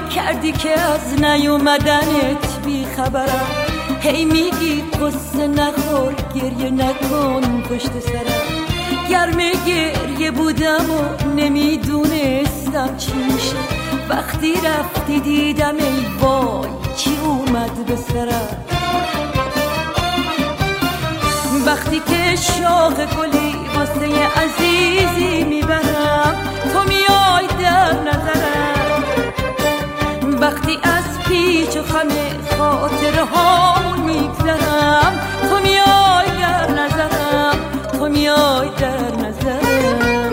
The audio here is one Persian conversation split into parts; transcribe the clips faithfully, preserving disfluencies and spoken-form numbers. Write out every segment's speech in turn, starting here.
کردی که از نیومدنت بی خبرم. هی میگی قصه نخور گریه نکن پشت سرم. گرم گریه بودم و نمیدونستم چی میشه. وقتی رفتی دیدم ای وای چی اومد به سرم. وقتی که شاخ گلی واسه عزیزی میبرم تو میای در نظرم. وقتی از پیچ و خم خاطره هامون میگذرم تو میای در نظرم. تو میای در نظرم.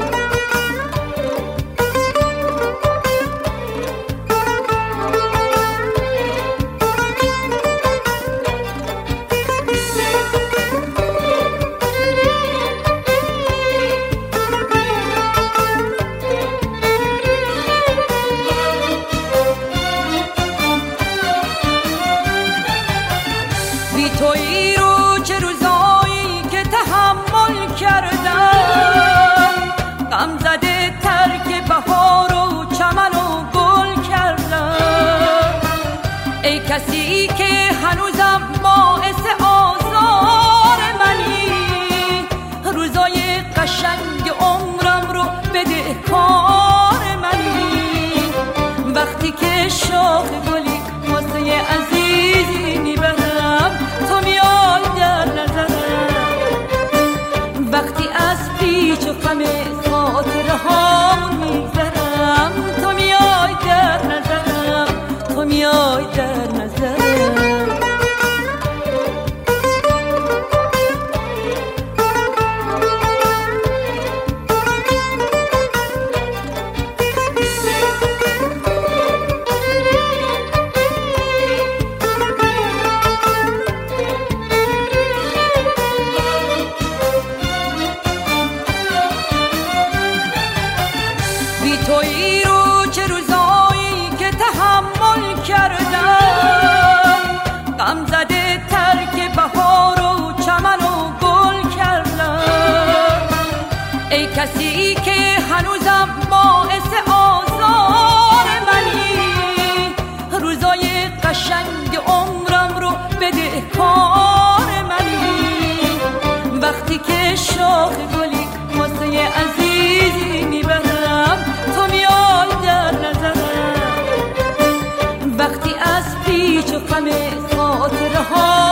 بی تویی رو چه روزایی که تحمل کردم. غم زده ترک بهار و چمن و گل کردم. ای کسی که هنوزم باعث آزار منی. روزای قشنگ عمرم رو بده کار منی. وقتی که شاخ گلی واسه عزیزی میبرم تو میای در نظرم. وقتی از پیچ و خم خاطره هامون میگذرم تو میای در نظرم. تو میای در نظرم. بی تویی رو چه روزایی که تحمل کردم. غم زده ترک بهار و چمن و گل کردم. ای کسی که هنوزم باعث آزار منی. روزای قشنگ عمرم رو بده کار منی. وقتی که شاخ گلی واسه عزیزی میبرم تو میای در نظرم. وقتی از پیچ و خم خاطره ها